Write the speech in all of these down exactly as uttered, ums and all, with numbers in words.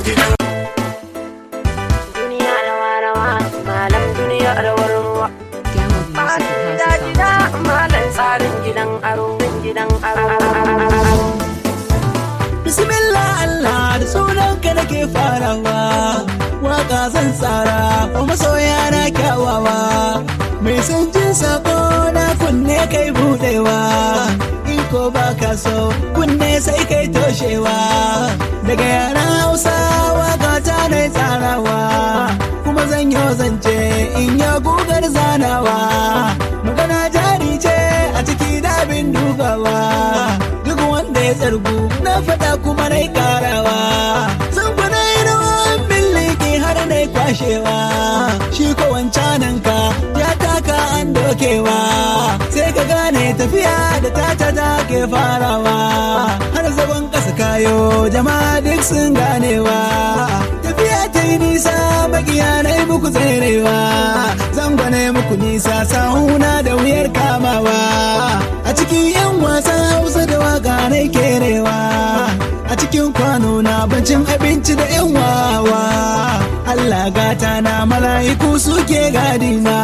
gidan. Duniya rawa rawa, malam duniya rawar ruwa. Gida gida, malam tsarin gidan aro, gidan aro. Bismillah Allah da sunanka nake farawa, waka zan tsara wa masoya na kyawawa. Mai son jin sako na kunne kai budewa, in ko baka so kunne sai kai toshewa. Daga yaran Hausa waka ta na tsarawa, kuma zan yi zance in ya gugar zanawa. Magana jari ce a ciki dabin dubawa, duk wanda ya tsargu na faɗa kuma na karawa. Zan kuna yi rawan billiki har na kwashewa, shi ko wancanan ka ya taka an dokewa. Sai ka gane tafiya da tata ta ke farawa, har zagon ƙasa kayo jama'a duk sun ganewa. Tafiya ta yi nisa magiya na yi muku tserewa, zan gwane muku nisa sahuna da wuyar kamawa. A cikin yan wasan Hausa da waka na kerewa, a cikin kwano na bancin abinci da yan wawa. Allah gata na mala'iku suke gadina.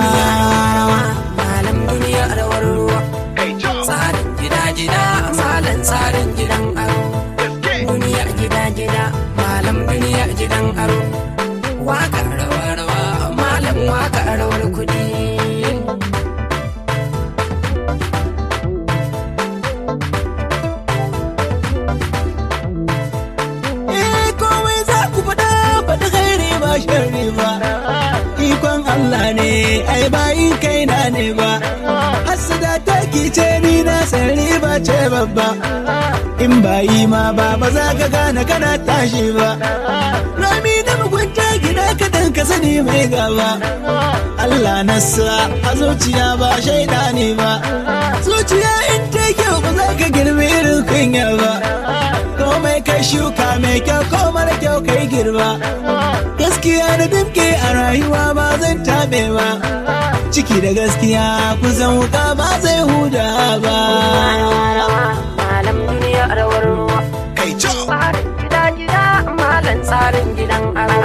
Malam duniya rawar ruwa. Tsarin gida gida, malam tsarin gidan aro. Duniya gida gida, malam duniya gidan aro. Waka rawa rawa, malam waka rawar kudi. Eh komai za ku faɗa faɗi khairi ba sharri ba, ikon Allah ne ai bayin kaina ne ba. Hassada ta kice ni na sani ba ce babba, in bayi ma ba ba za ka gane kana tashi ba. Rami da mugunta gida kaɗan ka sani mai gaba, Allah nasa a zuciya ba shaida ne ba. Zuciya in ta kyau ba za ka girbi irin kunya ba, komai kai shuka mai kyau ko mara kyau kai girba. Gaskiya da dimke a rayuwa ba zan taɓe ba, ciki da gaskiya kusan wuka ba zai huda ba. Malam duniya rawar ruwa. Kai co. Tsarin gida gida, malam tsarin gidan aro.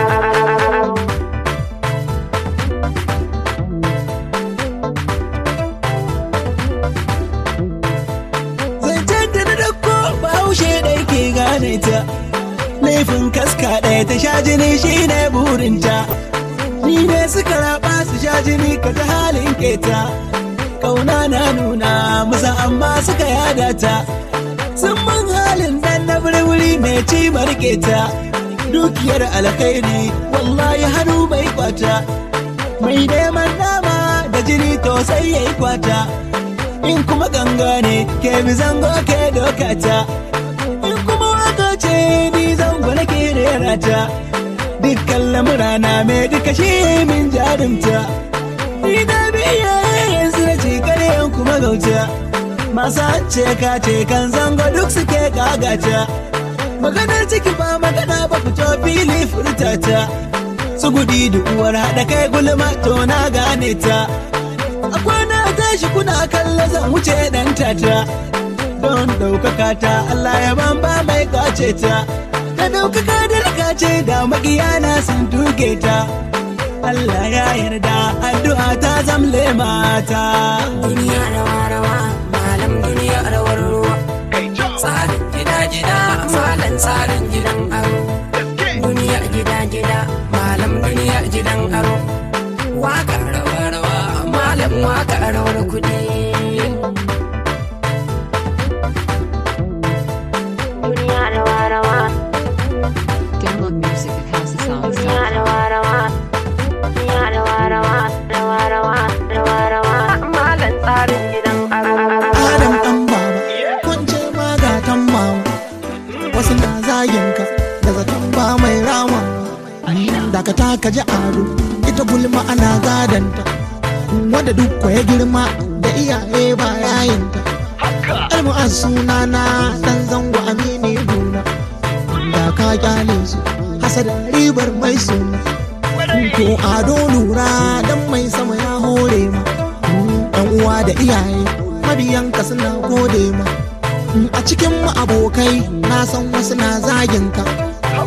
Zancen da na dauko bahaushe da yake gane ta, laifin kaska ɗaya ta sha jini shi ne burinta. Ni ne suka raba su sha jini ka ta halin keta, kauna na nuna musa amma suka yada ta. Sun man halin dan na wuri mai ci marketa, dukiyar alkhairi wallahi hannu bai kwata. Mai neman nama da jini to sai ya yi kwata, in kuma ganga ne ke bi zango ke dokata. In kuma waka ce ni zango na ke rera ta, dukkan lamurana mai duka shi min jarumta. Ni na biya yanzu na ci karyan kuma gauta, masu ce ka ce kan zango duk suke kagata. Maganar ciki ba magana ba fito fili furtata, su gudi da uwar haɗa kai gulma to na gane ta. A kwana tashi kuna kalla zan wuce ɗan tata, don ɗaukaka ta Allah ya ban ba mai kwace ta. Da ɗaukaka da rikace da magiyana sun tuge ta, Allah ya yarda addu'a ta zamle mata. Duniya rawa rawa, malam duniya rawar ruwa. Tsarin gida gida, malam tsarin gidan aro. Duniya gida gida, malam duniya gidan aro. Waka rawa rawa, malam waka rawar kudi. Duniya rawa rawa. Download music at house songs dot com. Duniya rawa rawa. Duniya rawa rawa, rawa rawa, rawa rawa. Malam tsarin gidan aro. Adam ɗan baba, kwance magatan mama, wasu na zagin ka da zaton ba mai rama. Daga ta ka ji ado, ita gulma ana gadanta, wanda duk ya girma da iyaye ba yayinta. Almu'az sunana dan zango amini gona, da ka kyale su hasada ribar mai suna. Ko ado lura dan mai sama ya hore ma, ɗan uwa da iyaye mabiyanka suna gode ma. A cikin mu abokai na san wasu na zagin ka,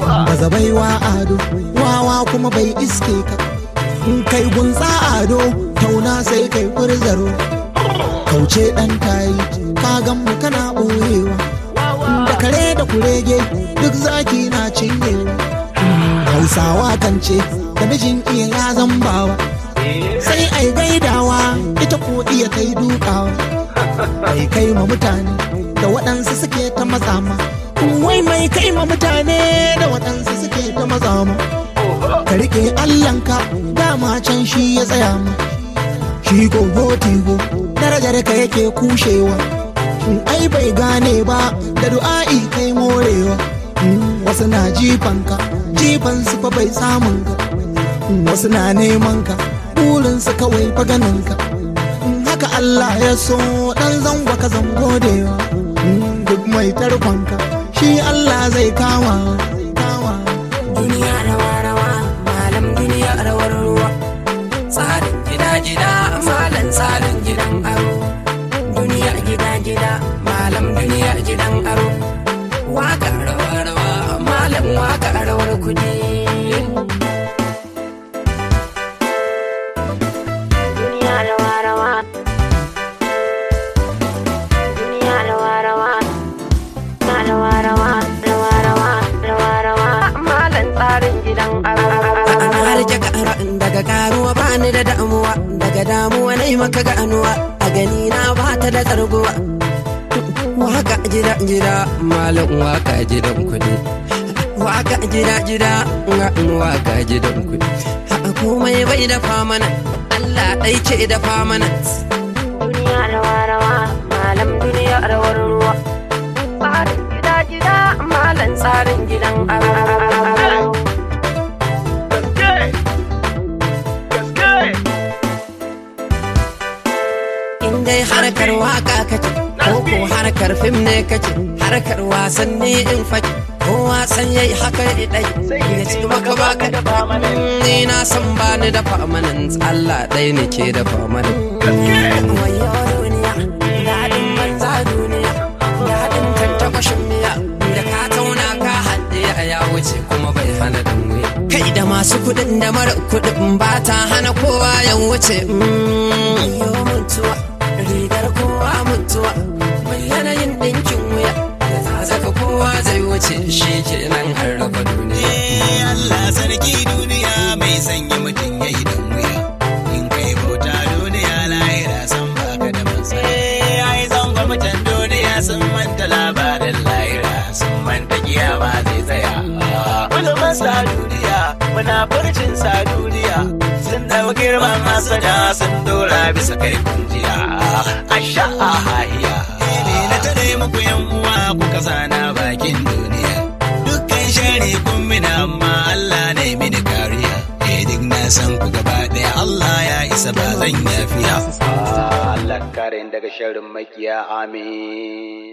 baza baiwa ado wawa kuma bai iske ka in kai gunza ado tauna sai kai furzaro kauce dan tayi ka gan mu kana boyewa da kare da kurege duk zaki na cinyewa hausawa kan ce da mijin iya ya zambawa sai ai gaidawa ita ko iya kai dukawa mai kai ma mutane da waɗansu suke ta mazama wai mai kai ma mutane da waɗansu suke ta mazama ka rike Allahnka dama can shi ya tsaya ma shi gogo tigo darajar ka yake kushewa ai bai gane ba da du'a'i kai morewa wasu na jifanka jifan su fa bai samun ka wasu na neman ka burin su kawai fa ganin ka haka Allah ya so dan zango ka zango dewa duk mai tarkonka shi Allah zai kawa duniya rawa rawa malam duniya rawar ruwa tsarin gida gida malam tsarin gidan aro duniya gida gida malam duniya gidan aro waka rawa rawa malam waka rawar kudi duniya rawa rawa duniya rawa rawa na rawa rawa rawa rawa rawa rawa malam tsarin gidan aro ana harje kara daga karuwa bani da damuwa daga damuwa nai maka ganuwa a gani na ba ta da tsarguwa waka jira jira malam waka gidan kudi waka jira jira waka gidan kudi komai bai da famana Allah dai ce da famana duniya rawa rawa malam duniya rawar ruwa tsarin gida gida malam tsarin gidan aro in dai harkar waka kace ko ko harkar fim ne kace harkar wasanni in fake ko wasan yayi haka dai ya ci maka baka da famanan ni na san bani da famanan Allah dai nake da famanan wayo duniya dadin banza duniya dadin tanta kwashin miya da ka tauna ka hadde ya wuce kuma bai hana dan wuya kai da masu kudin da mara kudin ba ta hana kowa ya wuce yo mutuwa rigar kowa mutuwa mai yanayin ɗinkin wuya da ta zaka kowa zai wuce shi ke nan an raba duniya Allah sarki duniya mai sanya mutum ya yi dan wuya in kai bauta duniya lahira san baka da mansa ai zango mutan duniya sun manta labarin lahira sun manta kiyama zai tsaya ulumin sa duniya muna furcin sa duniya sun dau girman masada sun dora bisa kai kunjiya asha ahiya ne na tare muku yan uwa kuka zana bakin duniya dukkan shari kun mina amma Allah ne mini kariya eh duk na san ku gaba daya Allah ya isa ba zan yafiya Allah kare daga sharrin makiya amin